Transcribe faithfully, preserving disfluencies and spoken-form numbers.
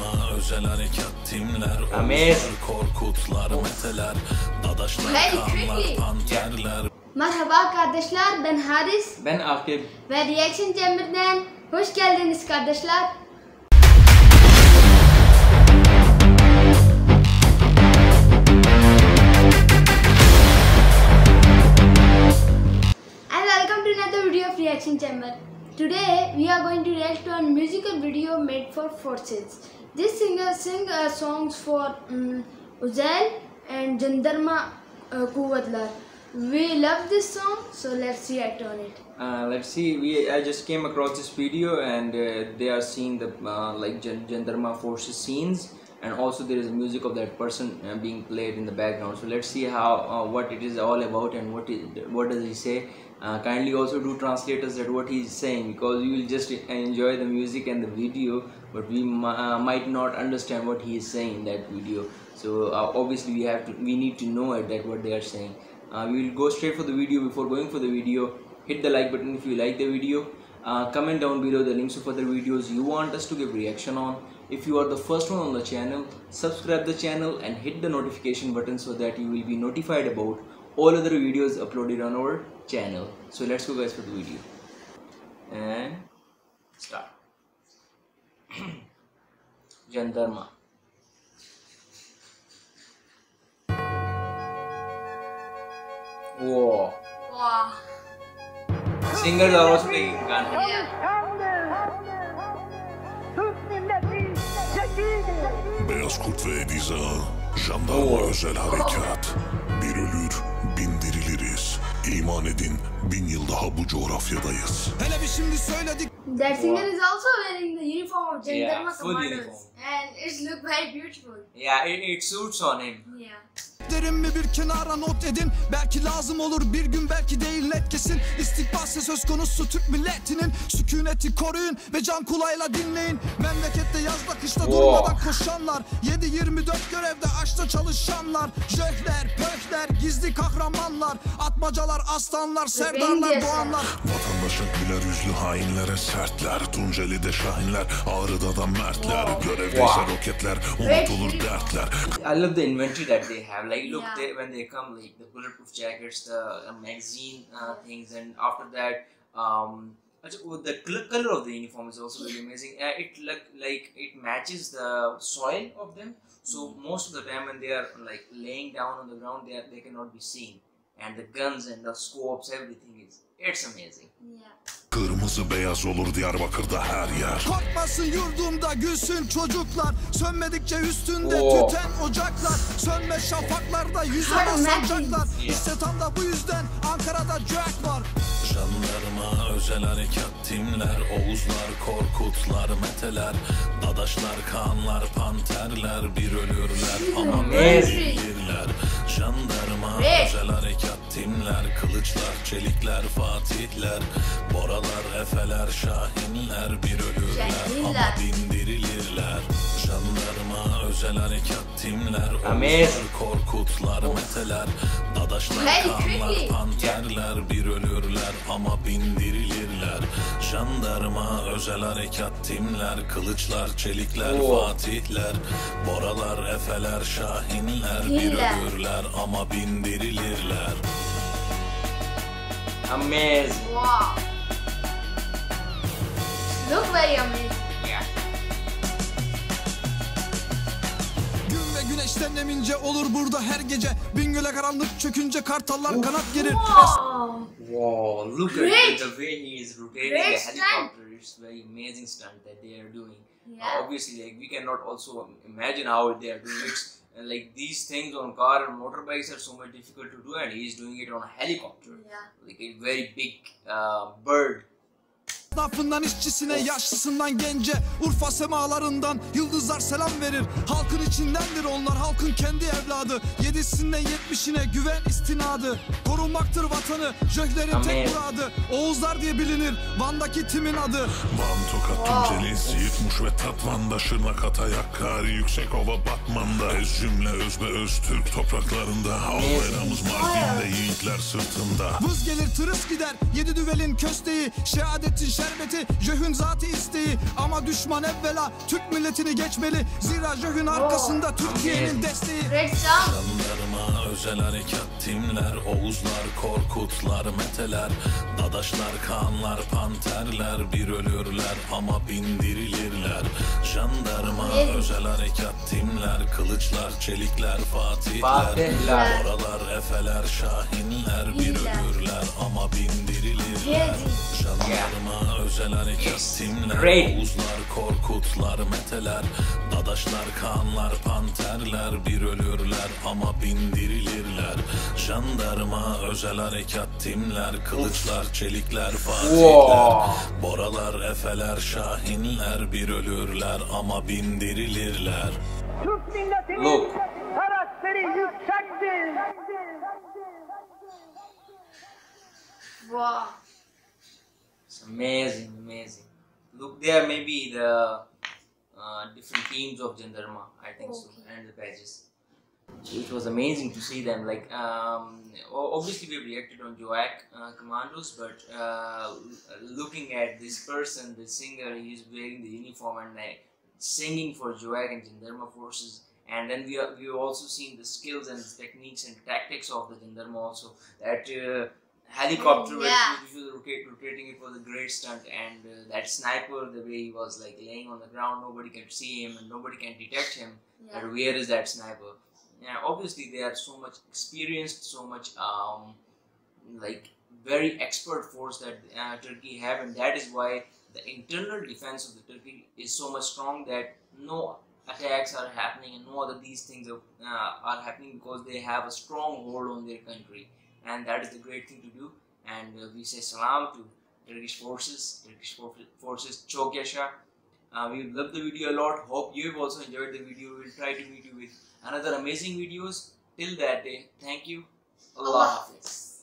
Jandarma, özel harekat timler, Amazing. korkutlar, meteler, dadaşlar, kanlar, panterler. Merhaba kardeşler, ben Haris. Ben Akib. Ve Reaction Chamber'den hoş geldiniz kardeşler. And welcome to another video of Reaction Chamber. Today we are going to react to a musical video made for Forces. This singer sing uh, songs for um, Uzel and Jandarma uh, Kuvatlar. We love this song, so let's react on it. Uh, let's see. We I just came across this video, and uh, they are seeing the uh, like Jandarma forces scenes, and also there is music of that person uh, being played in the background. So let's see how uh, what it is all about and what is what does he say. Uh, kindly also do translate us that what he is saying, because you will just enjoy the music and the video, but we uh, might not understand what he is saying in that video. So uh, obviously we have to we need to know it that what they are saying. Uh, we will go straight for the video. Before going for the video, hit the like button if you like the video. Uh, comment down below the links of other videos you want us to give reaction on. If you are the first one on the channel, subscribe the channel and hit the notification button so that you will be notified about all other videos uploaded on our channel. So let's go guys for the video. And start. Jandarma. Whoa. Wow. Singers are also playing Ghana. Beyaz Kurt ve Ediza, jandarma özel harekat. Bir ölür, bin diriliriz. İman edin, bin yıl daha bu coğrafyadayız. Hele bir şimdi söyledik. That singer is also wearing the uniform of Jandarma Yeah, full Commandos, uniform. and it looks very beautiful. Yeah, it, it suits on him. Yeah. Derin mi bir kenara not edin. Belki lazım olur bir gün, belki değil net kesin. İstikbalse söz konusu Türk milletinin. Sükuneti koruyun ve can kulağıyla dinleyin. Memlekette yazda kışta Wow. durmadan koşanlar, yedi yirmi dört görevde açta çalışanlar. Jöhler, pöhler, gizli kahramanlar, atmacalar, aslanlar, serdarlar, doğanlar. Vatandaşa güler yüzlü hainlere sertler. Tunceli'de şahinler, Ağrı'da da mertler. Görevdeyse Wow. roketler, unutulur dertler. I love the inventory that they have. Like look, Yeah. they, when they come, like the bulletproof jackets, the uh, magazine uh, things, and after that, um, the color of the uniform is also really amazing. Uh, it look like it matches the soil of them. So most of the time when they are like laying down on the ground, they are, they cannot be seen, and the guns and the scopes, everything is it's amazing. Yeah. Kırmızı beyaz olur Diyarbakır'da her yer. Korkmasın yurdumda, gülsün çocuklar. Sönmedikçe üstünde Oo. tüten ocaklar. Sönme şafaklarda yüzene sancaklar. İşte tam da bu yüzden Ankara'da Jack var. Jandarma, özel harekat timler, Oğuzlar, Korkutlar, meteler, dadaşlar, kanlar, panterler, bir ölürler ama bilirler. Jandarma, özel harekat timler, kılıçlar, çelikler, fatihler, boralar, efeler, şahinler, bir ölürler ama bindirilirler. Jandarma, özel harekat timler, Oğuzlar, Korkutlar, meteler, dadaşlar, kanlar, panterler, bir ölürler ama bindirilirler. Jandarma, özel harekat timler, kılıçlar, çelikler, fatihler, boralar, efeler, şahinler, bir ölürler ama bindirilirler. Amazing. Wow. Look very amazing. Yeah. Gün ve güneşten emince olur burada her gece. Bingöl'e karanlık çökünce kartallar kanat gerir. Wow. Wow, look Great. at the way he is rotating Great the helicopter. It's very amazing stunt that they are doing. Yeah. Uh, obviously, like we cannot also imagine how they are doing it. And like these things on car and motorbikes are so much difficult to do, and he is doing it on a helicopter. Yeah. Like a very big uh, bird. Esnafından işçisine, yaşlısından gence, Urfa semalarından yıldızlar selam verir. Halkın içindendir onlar, halkın kendi evladı. Yedisinden yetmişine güven istinadı. Korunmaktır vatanı, jöhlerin tek muradı. Oğuzlar diye bilinir Van'daki timin adı. Van, Tokat, Tunceli, Siirt, Muş ve Tatvan'da, Şırnak, Hatay, Hakkari, Yüksekova, Batman'da, Ez cümle öz ve öz Türk topraklarında, Albayramız Mardin'de, yiğitler sırtında. Vız gelir tırıs gider, yedi düvelin kösteği, şehadetin şehadetin serveti, Jöhün zati isteği. Ama düşman evvela Türk milletini geçmeli. Zira Jöhün arkasında Türkiye'nin desteği. Great song. Jandarma, özel harekat timler, Oğuzlar, Korkutlar, Meteler, Dadaşlar, Kaanlar, Panterler, bir ölürler ama bindirilirler. Jandarma, Evet. özel harekat timler, Kılıçlar, Çelikler, Fatihler, Fatihler. Oralar, Efeler, Şahinler, bir İyiler. ölürler ama bindirilirler. Yes. Jandarma, özel harekat Yes. timler, Great. Oğuzlar, Korkutlar, Meteler, Dadaşlar, Kaanlar, Panterler, bir ölürler ama bindirilirler. Jandarma, özel harekat timler, Kılıçlar, Çelikler, Fatihler, Wow. Boralar, Efeler, Şahinler, bir ölürler ama bindirilirler. Türk milletinin Look. karakteri yüksektir. Wow. It's amazing, amazing. Look there, maybe the uh, different teams of Jandarma, I think so, Okay. and the badges. It was amazing to see them. Like, um, o- obviously we reacted on Joak uh, Commandos, but uh, looking at this person, the singer, he's wearing the uniform and like singing for Joak and Jandarma forces. And then we are, we have also seen the skills and techniques and tactics of the Jandarma also. That uh, helicopter, Yeah. which was rotate, rotating, it was a great stunt. And uh, that sniper, the way he was like laying on the ground, nobody can see him and nobody can detect him. Yeah. That where is that sniper? Yeah, obviously they are so much experienced, so much um, like very expert force that uh, Turkey have, and that is why the internal defense of the Turkey is so much strong that no attacks are happening and no other these things are, uh, are happening because they have a strong hold on their country, and that is the great thing to do. And uh, we say salam to Turkish forces, Turkish for- forces, Çok Yaşa. Uh, we loved the video a lot. Hope you have also enjoyed the video. We'll try to meet you with another amazing videos. Till that day, thank you. Allah Allah Hafiz. Hafiz.